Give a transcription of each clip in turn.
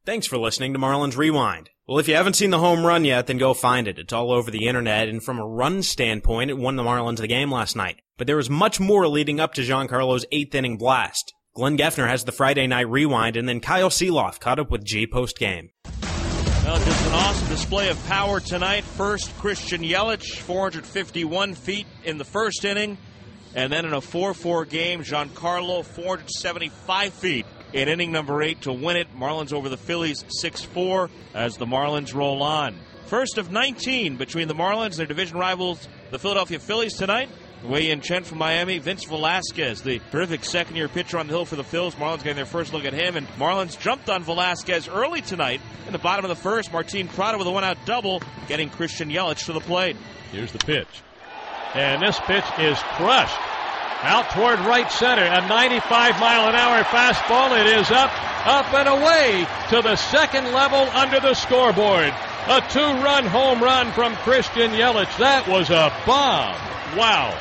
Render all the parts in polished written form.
Thanks for listening to Marlins Rewind. Well, if you haven't seen the home run yet, then go find it. It's all over the internet, and from a run standpoint, it won the Marlins the game last night. But there was much more leading up to Giancarlo's 8th-inning blast. Glenn Geffner has the Friday Night Rewind, and then Kyle Seeloff caught up with G post-game. Well, just an awesome display of power tonight. First, Christian Yelich, 451 feet in the first inning. And then in a 4-4 game, Giancarlo, 475 feet in inning number 8 to win it. Marlins over the Phillies 6-4 as the Marlins roll on. First of 19 between the Marlins and their division rivals, the Philadelphia Phillies tonight. Wei-Yin Chen from Miami, Vince Velasquez, the terrific second-year pitcher on the hill for the Phils. Marlins getting their first look at him, and Marlins jumped on Velasquez early tonight in the bottom of the first. Martin Prado with a one-out double, getting Christian Yelich to the plate. Here's the pitch. And this pitch is crushed. Out toward right center, a 95-mile-an-hour fastball. It is up and away to the second level under the scoreboard. A 2-run home run from Christian Yelich. That was a bomb. Wow.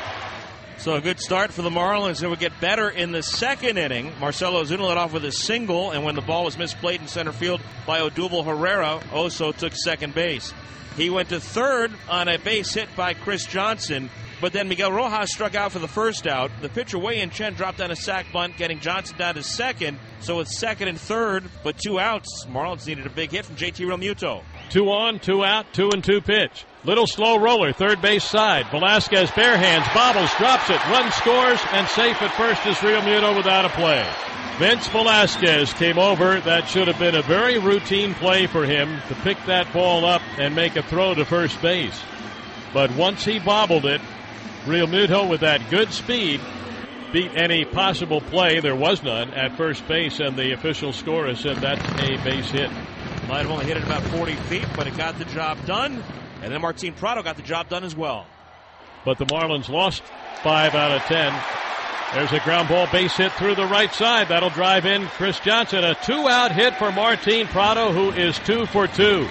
So a good start for the Marlins. It would get better in the second inning. Marcell Ozuna led off with a single, and when the ball was misplayed in center field by Odubel Herrera, Oso took second base. He went to third on a base hit by Chris Johnson, but then Miguel Rojas struck out for the first out. The pitcher Wei-Yin Chen dropped down a sac bunt, getting Johnson down to second. So with second and third, but 2 outs, Marlins needed a big hit from JT Realmuto. 2 on, 2 out, 2-2 pitch. Little slow roller, third base side. Velasquez bare hands, bobbles, drops it, run scores, and safe at first is Realmuto without a play. Vince Velasquez came over. That should have been a very routine play for him to pick that ball up and make a throw to first base. But once he bobbled it, Realmuto with that good speed beat any possible play. There was none at first base, and the official scorer said that's a base hit. Might have only hit it about 40 feet, but it got the job done. And then Martin Prado got the job done as well. But the Marlins lost 5 out of 10. There's a ground ball base hit through the right side. That'll drive in Chris Johnson. A 2-out hit for Martin Prado, who is 2 for 2.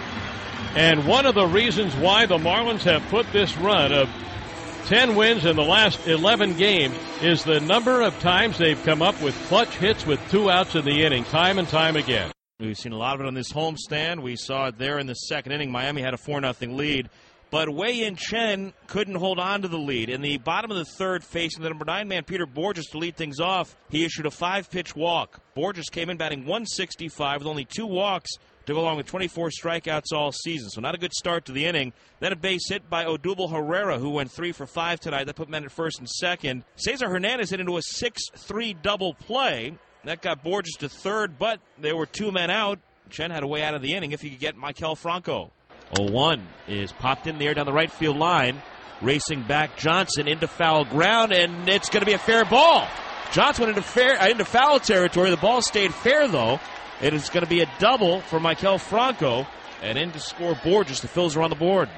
And one of the reasons why the Marlins have put this run of 10 wins in the last 11 games is the number of times they've come up with clutch hits with 2 outs in the inning, time and time again. We've seen a lot of it on this homestand. We saw it there in the second inning. Miami had a 4-0 lead. But Wei-Yin Chen couldn't hold on to the lead. In the bottom of the third, facing the number 9 man, Peter Bourjos, to lead things off, he issued a 5-pitch walk. Bourjos came in batting 165 with only 2 walks to go along with 24 strikeouts all season. So not a good start to the inning. Then a base hit by Odubel Herrera, who went 3 for 5 tonight. That put men at first and second. Cesar Hernandez hit into a 6-3 double play. That got Bourjos to third, but there were 2 men out. Chen had a way out of the inning if he could get Maikel Franco. 0-1 is popped in the air down the right field line. Racing back Johnson into foul ground, and it's going to be a fair ball. Johnson went into foul territory. The ball stayed fair, though. It is going to be a double for Maikel Franco, and in to score Bourjos. The Phils are on the board.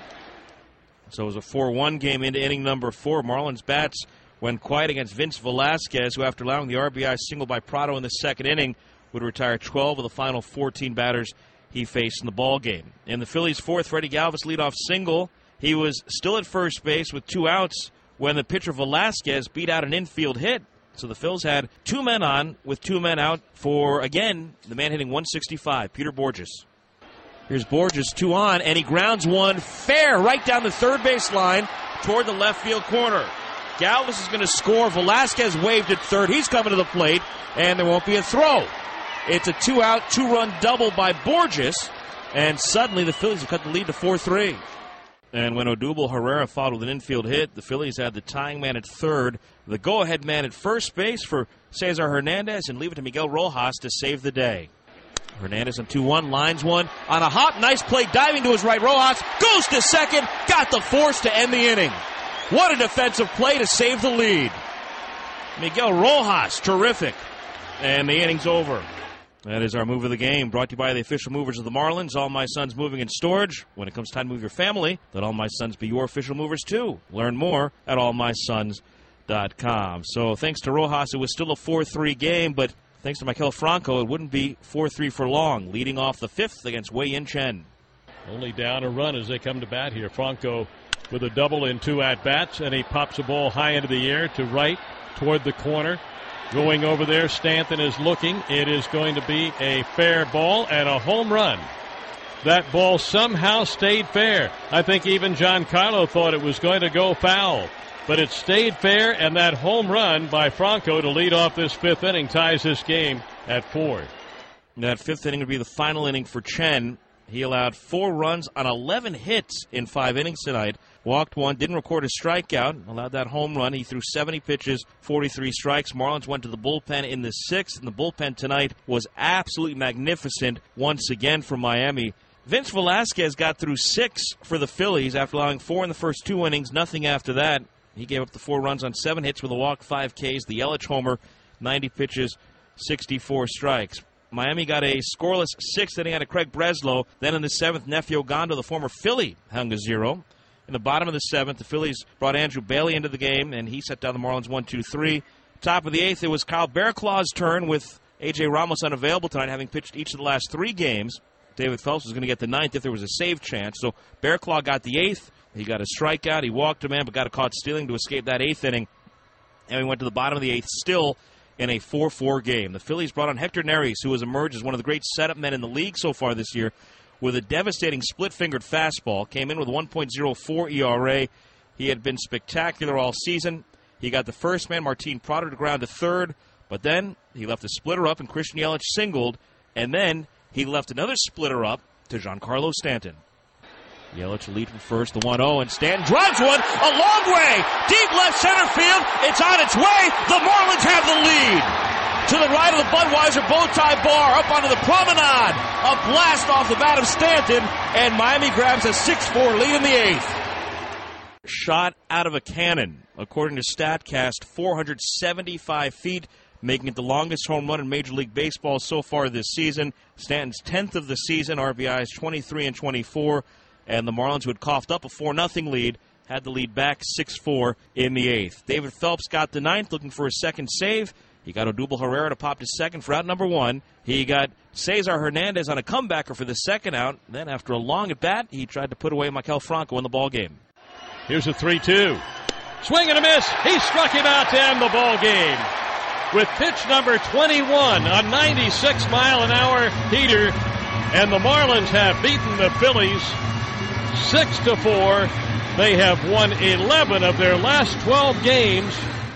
So it was a 4-1 game into inning number 4. Marlins bats went quiet against Vince Velasquez, who after allowing the RBI single by Prado in the second inning, would retire 12 of the final 14 batters he faced in the ball game. In the Phillies' fourth, Freddie Galvis leadoff single. He was still at first base with 2 outs when the pitcher Velasquez beat out an infield hit. So the Phils had 2 men on with 2 men out for, again, the man hitting 165, Peter Bourjos. Here's Bourjos, 2 on, and he grounds one fair right down the third base line toward the left field corner. Galvis is going to score. Velasquez waved at third. He's coming to the plate, and there won't be a throw. It's a 2-out, 2-run double by Bourjos, and suddenly the Phillies have cut the lead to 4-3. And when Odubel Herrera followed with an infield hit, the Phillies had the tying man at third, the go-ahead man at first base for Cesar Hernandez, and leave it to Miguel Rojas to save the day. Hernandez on 2-1, lines one on a hop. Nice play, diving to his right. Rojas goes to second, got the force to end the inning. What a defensive play to save the lead. Miguel Rojas, terrific. And the inning's over. That is our move of the game, brought to you by the official movers of the Marlins, All My Sons Moving and Storage. When it comes time to move your family, let All My Sons be your official movers too. Learn more at allmysons.com. So thanks to Rojas, it was still a 4-3 game, but thanks to Maikel Franco, it wouldn't be 4-3 for long, leading off the 5th against Wei-Yin Chen. Only down a run as they come to bat here. Franco with a double in 2 at-bats, and he pops a ball high into the air to right toward the corner. Going over there, Stanton is looking. It is going to be a fair ball and a home run. That ball somehow stayed fair. I think even Giancarlo thought it was going to go foul. But it stayed fair, and that home run by Franco to lead off this fifth inning ties this game at 4. That fifth inning would be the final inning for Chen. He allowed 4 runs on 11 hits in 5 innings tonight. Walked 1, didn't record a strikeout, allowed that home run. He threw 70 pitches, 43 strikes. Marlins went to the bullpen in the 6th, and the bullpen tonight was absolutely magnificent once again for Miami. Vince Velasquez got through 6 for the Phillies after allowing 4 in the first 2 innings, nothing after that. He gave up the 4 runs on 7 hits with a walk, 5 Ks. The Yelich homer, 90 pitches, 64 strikes. Miami got a scoreless 6th inning out of Craig Breslow. Then in the 7th, Nefi Ogando, the former Philly, hung a 0. In the bottom of the 7th, the Phillies brought Andrew Bailey into the game, and he set down the Marlins 1-2-3. Top of the 8th, it was Kyle Barraclough's turn with A.J. Ramos unavailable tonight, having pitched each of the last 3 games. David Phelps was going to get the 9th if there was a save chance. So Barraclough got the 8th. He got a strikeout. He walked a man, but got a caught stealing to escape that 8th inning. And we went to the bottom of the 8th, still in a 4-4 game. The Phillies brought on Hector Neris, who has emerged as one of the great setup men in the league so far this year, with a devastating split-fingered fastball. Came in with a 1.04 ERA. He had been spectacular all season. He got the first man, Martin Prado, to ground to third, but then he left a splitter up and Christian Yelich singled, and then he left another splitter up to Giancarlo Stanton. Yelich will lead from first, the 1-0, and Stanton drives one a long way, deep left center field. It's on its way. The Marlins have the lead. To the right of the Budweiser bow-tie bar, up onto the promenade. A blast off the bat of Stanton, and Miami grabs a 6-4 lead in the 8th. Shot out of a cannon, according to StatCast, 475 feet, making it the longest home run in Major League Baseball so far this season. Stanton's 10th of the season, RBIs 23 and 24, and the Marlins, who had coughed up a 4-0 lead, had the lead back 6-4 in the 8th. David Phelps got the 9th, looking for a second save. He got Odubel Herrera to pop to second for out number 1. He got Cesar Hernandez on a comebacker for the second out. Then, after a long at-bat, he tried to put away Maikel Franco in the ballgame. Here's a 3-2. Swing and a miss. He struck him out to end the ball game. With pitch number 21, a 96-mile-an-hour heater, and the Marlins have beaten the Phillies 6-4. They have won 11 of their last 12 games.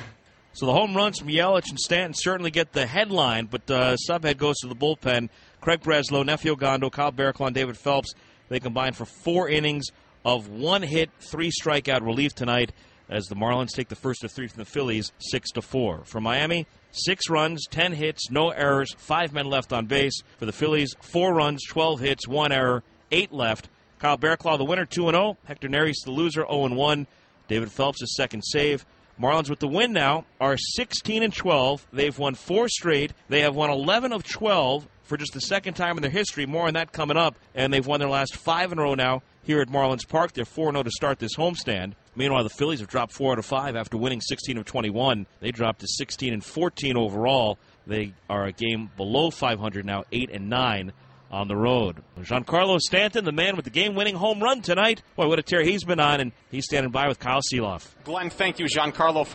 So the home runs from Yelich and Stanton certainly get the headline, but subhead goes to the bullpen. Craig Breslow, Nefi Ogando, Kyle Barraclough, and David Phelps. They combined for 4 innings of 1 hit, 3 strikeout relief tonight as the Marlins take the first of 3 from the Phillies, 6-4. For Miami, 6 runs, 10 hits, no errors, 5 men left on base. For the Phillies, 4 runs, 12 hits, 1 error, 8 left. Kyle Barraclough, the winner, 2-0. Hector Neris, the loser, 0-1. David Phelps, his second save. Marlins with the win now are 16-12. They've won 4 straight. They have won 11 of 12 for just the second time in their history. More on that coming up. And they've won their last 5 in a row now here at Marlins Park. They're 4-0 to start this homestand. Meanwhile, the Phillies have dropped 4 out of 5 after winning 16 of 21. They dropped to 16-14 overall. They are a game below 500 now, 8-9. On the road. Giancarlo Stanton, the man with the game-winning home run tonight. Boy, what a tear he's been on, and he's standing by with Kyle Seeloff. Glenn, thank you. Giancarlo,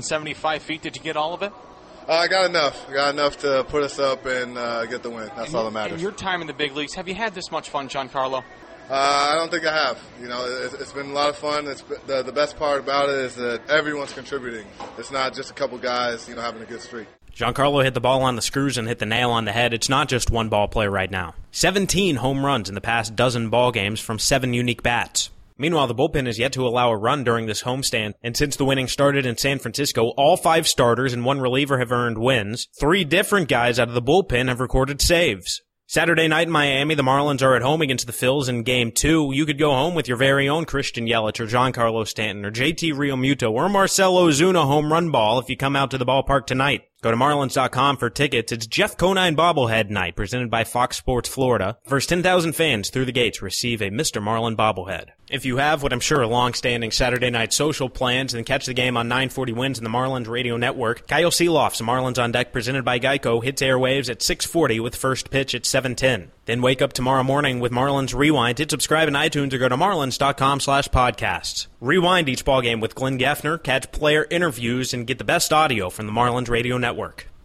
475 feet. Did you get all of it? I got enough. Got enough to put us up and get the win. That's all that matters. In your time in the big leagues, have you had this much fun, Giancarlo? I don't think I have. You know, it's been a lot of fun. The best part about it is that everyone's contributing. It's not just a couple guys, having a good streak. Giancarlo hit the ball on the screws and hit the nail on the head. It's not just one ball play right now. 17 home runs in the past dozen ball games from 7 unique bats. Meanwhile, the bullpen is yet to allow a run during this homestand, and since the winning started in San Francisco, all 5 starters and 1 reliever have earned wins. 3 different guys out of the bullpen have recorded saves. Saturday night in Miami, the Marlins are at home against the Phils in Game 2. You could go home with your very own Christian Yelich or Giancarlo Stanton or JT Realmuto or Marcell Ozuna home run ball if you come out to the ballpark tonight. Go to Marlins.com for tickets. It's Jeff Conine bobblehead night presented by Fox Sports Florida. First 10,000 fans through the gates receive a Mr. Marlin bobblehead. If you have what I'm sure are long-standing Saturday night social plans, then catch the game on 940 Wins in the Marlins radio network. Kyle Seeloff's Marlins on Deck presented by Geico hits airwaves at 6:40 with first pitch at 7:10. Then wake up tomorrow morning with Marlins Rewind. Hit subscribe in iTunes or go to marlins.com/podcasts. Rewind each ballgame with Glenn Geffner, catch player interviews, and get the best audio from the Marlins Radio Network.